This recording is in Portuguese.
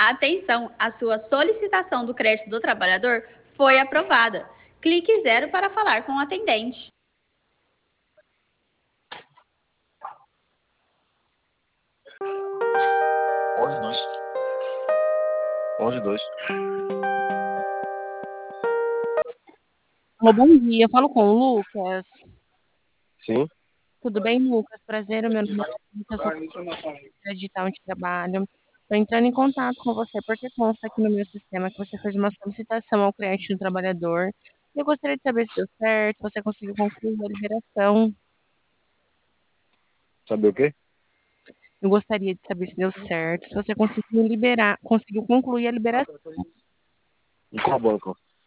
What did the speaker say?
Atenção, a sua solicitação do crédito do trabalhador foi aprovada. Clique 0 para falar com o atendente. Onze dois. 11-2. Alô, bom dia, eu falo com o Lucas. Sim. Tudo bem, Lucas? Prazer, o meu nome é Lucas, eu sou digital de trabalho. Estou entrando em contato com você porque consta aqui no meu sistema que você fez uma solicitação ao cliente do trabalhador. Eu gostaria de saber se deu certo, se você conseguiu concluir a liberação. Saber o quê? Eu gostaria de saber se deu certo, se você conseguiu concluir a liberação. Em qual banco?